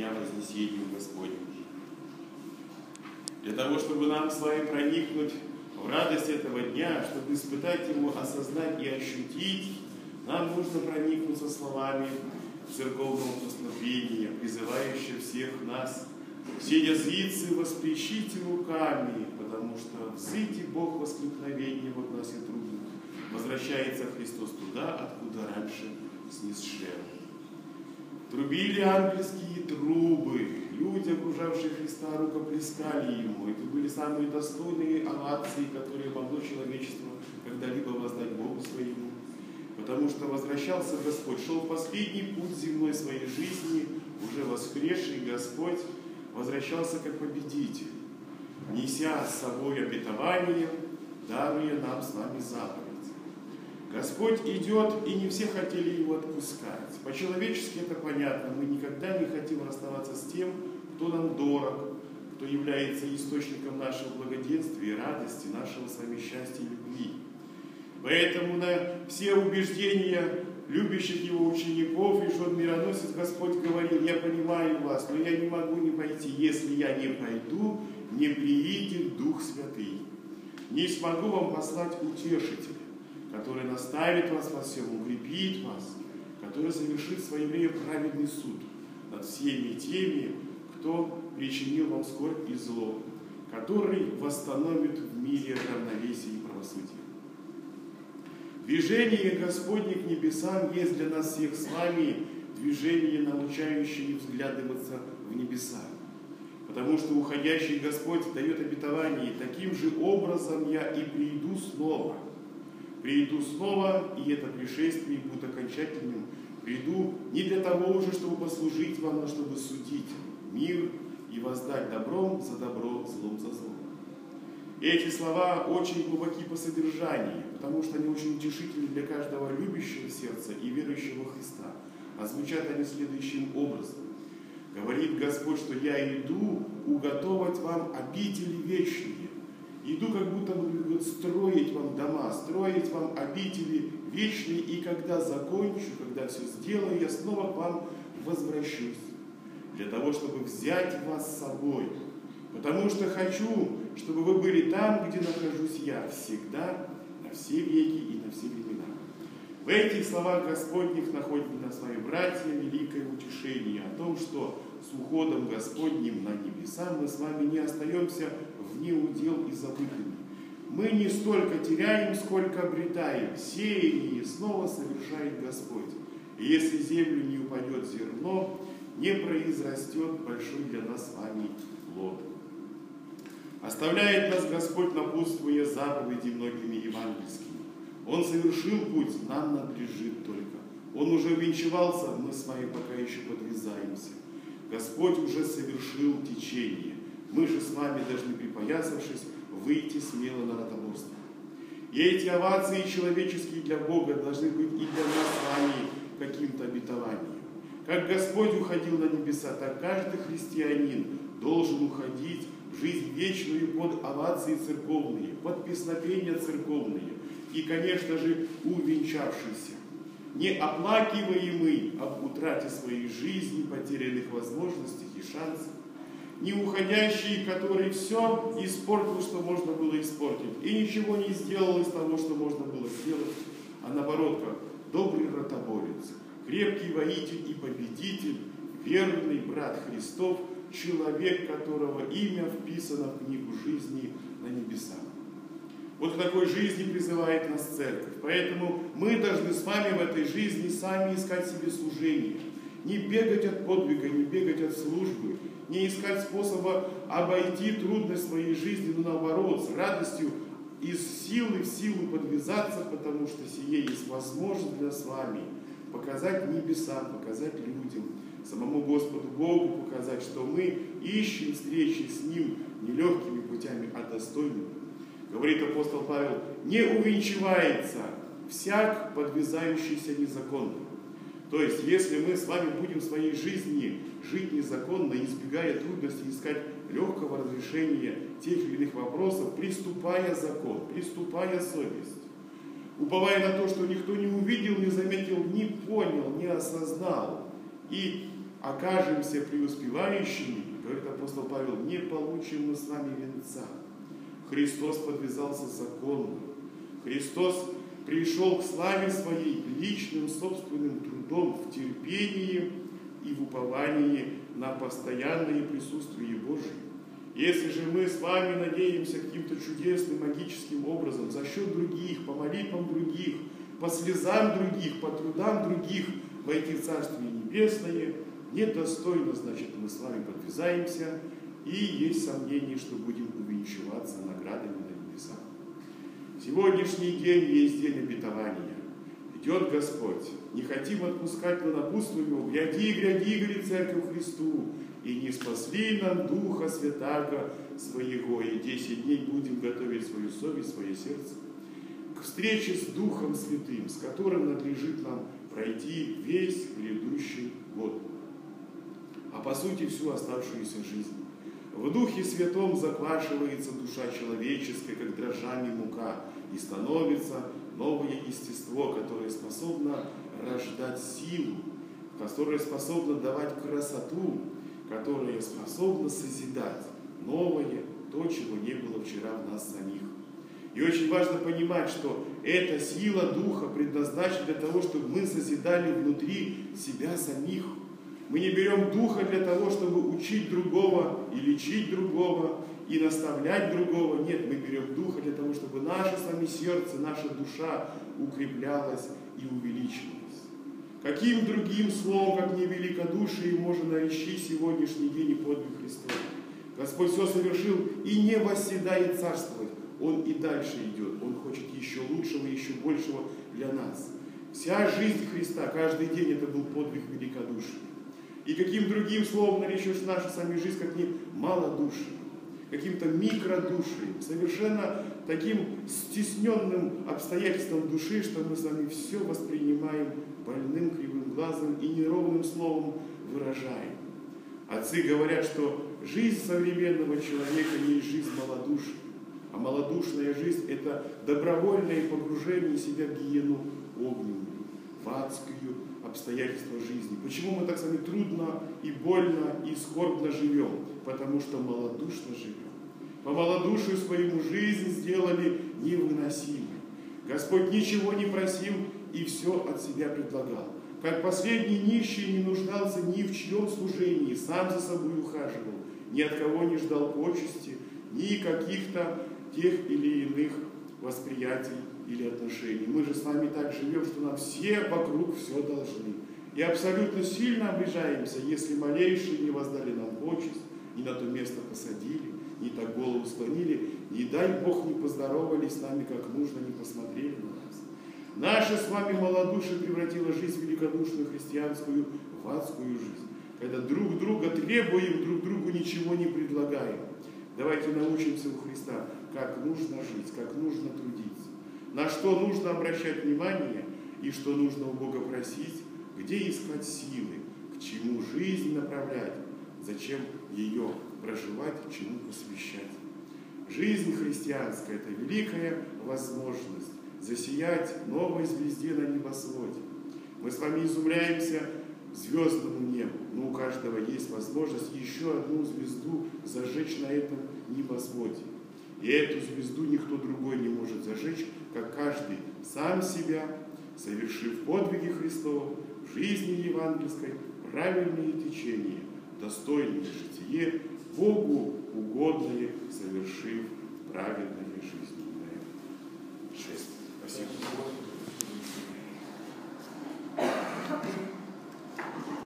дня вознесения Господня. Для того, чтобы нам с вами проникнуть в радость этого дня, чтобы испытать его, осознать и ощутить, нам нужно проникнуться словами церковного постановления, призывающего всех нас: «Все языцы воспрещите руками, потому что взыти Бог воскликновение вот нас и трудно. Возвращается Христос туда, откуда раньше снисшел». Трубили ангельские трубы, люди, окружавшие Христа, рукоплескали Ему. Это были самые достойные овации, которые могло человечество когда-либо воздать Богу своему. Потому что возвращался Господь, шел в последний путь земной своей жизни, уже воскресший Господь возвращался как победитель, неся с собой обетование, даруя нам с вами заповедь. Господь идет, и не все хотели Его отпускать. По-человечески это понятно. Мы никогда не хотим расставаться с тем, кто нам дорог, кто является источником нашего благоденствия, радости, нашего с вами счастья и любви. Поэтому на все убеждения любящих Его учеников, и что мироносец Господь говорил: «Я понимаю вас, но я не могу не пойти. Если я не пойду, не приидет Дух Святый. Не смогу вам послать утешителя, который наставит вас во всем, укрепит вас, который совершит в свое время праведный суд над всеми теми, кто причинил вам скорбь и зло, который восстановит в мире равновесие и правосудие». Движение Господне к небесам есть для нас всех с вами движение, научающее вглядываться в небеса. Потому что уходящий Господь дает обетование: «Таким же образом я и приду снова». Приду снова, и это пришествие будет окончательным. Приду не для того уже, чтобы послужить вам, но чтобы судить мир и воздать добром за добро, злом за зло. Эти слова очень глубоки по содержанию, потому что они очень утешительны для каждого любящего сердца и верующего в Христа. А звучат они следующим образом. Говорит Господь, что «Я иду уготовать вам обители вечные». Иду как будто бы строить вам дома, строить вам обители вечные, и когда закончу, когда все сделаю, я снова к вам возвращусь, для того, чтобы взять вас с собой. Потому что хочу, чтобы вы были там, где нахожусь я, всегда, на все веки и на все времена. В этих словах Господних находит нас с вами, братья, великое утешение о том, что с уходом Господним на небеса мы с вами не остаемся вне удел и забытыми. Мы не столько теряем, сколько обретаем. Сеяние снова совершает Господь. И если в землю не упадет зерно, не произрастет большой для нас с вами плод. Оставляет нас Господь, напутствуя заповеди многими евангельскими. Он совершил путь, нам надлежит только. Он уже увенчивался, мы с вами пока еще подвязаемся. Господь уже совершил течение. Мы же с вами должны, припоясавшись, выйти смело на ротоборство. И эти овации человеческие для Бога должны быть и для нас с вами каким-то обетованием. Как Господь уходил на небеса, так каждый христианин должен уходить в жизнь вечную под овации церковные, под песнопения церковные и, конечно же, увенчавшийся. Не оплакиваемый об утрате своей жизни, потерянных возможностях и шансов, не уходящий, который все испортил, что можно было испортить, и ничего не сделал из того, что можно было сделать, а наоборот, как добрый ротоборец, крепкий воитель и победитель, верный брат Христов, человек, которого имя вписано в книгу жизни на небесах. Вот к такой жизни призывает нас Церковь. Поэтому мы должны с вами в этой жизни сами искать себе служение. Не бегать от подвига, не бегать от службы, не искать способа обойти трудность своей жизни, но наоборот, с радостью из силы в силу подвязаться, потому что сие есть возможность для нас с вами показать небесам, показать людям, самому Господу Богу показать, что мы ищем встречи с Ним не легкими путями, а достойными. Говорит апостол Павел: не увенчивается всяк, подвязающийся незаконно. То есть, если мы с вами будем в своей жизни жить незаконно, избегая трудностей, искать легкого разрешения тех или иных вопросов, приступая закон, приступая совесть, уповая на то, что никто не увидел, не заметил, не понял, не осознал, и окажемся преуспевающими, говорит апостол Павел, не получим мы с вами венца. Христос подвязался законно. Христос пришел к славе своей личным собственным трудом в терпении и в уповании на постоянное присутствие Божие. Если же мы с вами надеемся каким-то чудесным, магическим образом за счет других, по молитвам других, по слезам других, по трудам других войти в Царствие Небесное, недостойно, значит, мы с вами подвязаемся, и есть сомнение, что будем увенчиваться наградами на небесах. Сегодняшний день есть день обетования. Идет Господь. Не хотим отпускать, но напутствуем Его. Гряди, гряди, говорит Церковь Христу, и не спасли нам Духа Святаго Своего. И 10 дней будем готовить свою совесть, свое сердце к встрече с Духом Святым, с которым надлежит нам пройти весь грядущий год, а по сути всю оставшуюся жизнь. В Духе Святом заквашивается душа человеческая, как дрожжами мука, и становится новое естество, которое способно рождать силу, которое способно давать красоту, которое способно созидать новое, то, чего не было вчера в нас самих. И очень важно понимать, что эта сила Духа предназначена для того, чтобы мы созидали внутри себя самих. Мы не берем Духа для того, чтобы учить другого и лечить другого, и наставлять другого. Нет, мы берем Духа для того, чтобы наше с вами сердце, наша душа укреплялась и увеличивалась. Каким другим словом, как не великодушие, можно наречь сегодняшний день и подвиг Христов? Господь все совершил и не восседает царствовать. Он и дальше идет. Он хочет еще лучшего, еще большего для нас. Вся жизнь Христа, каждый день это был подвиг великодушия. И каким другим словом наречешь нашу сами жизнь, как не малодушием, каким-то микродушием, совершенно таким стесненным обстоятельством души, что мы с вами все воспринимаем больным, кривым глазом и неровным словом выражаем. Отцы говорят, что жизнь современного человека не есть жизнь малодушия, а малодушная жизнь – это добровольное погружение себя в гиену огненную, в адскую обстоятельства жизни. Почему мы так с вами трудно и больно и скорбно живем? Потому что малодушно живем. По малодушию своему жизнь сделали невыносимой. Господь ничего не просил и все от себя предлагал. Как последний нищий не нуждался ни в чьем служении, сам за собой ухаживал, ни от кого не ждал почести, ни каких-то тех или иных восприятий или отношений. Мы же с вами так живем, что нам все вокруг все должны. И абсолютно сильно обижаемся, если малейшие не воздали нам почесть, не на то место посадили, не так голову склонили, не дай Бог не поздоровались с нами как нужно, не посмотрели на нас. Наше с вами малодушие превратило жизнь великодушную христианскую в адскую жизнь, когда друг друга требуем, друг другу ничего не предлагаем. Давайте научимся у Христа, как нужно жить, как нужно трудиться, на что нужно обращать внимание и что нужно у Бога просить, где искать силы, к чему жизнь направлять, зачем ее проживать, чему посвящать. Жизнь христианская – это великая возможность засиять новой звезде на небосводе. Мы с вами изумляемся звездному небу, но у каждого есть возможность еще одну звезду зажечь на этом небосводе. И эту звезду никто другой не может зажечь, как каждый сам себя, совершив подвиги Христова в жизни евангельской, правильные течения, достойное житие, Богу угодное, совершив праведное жизненное.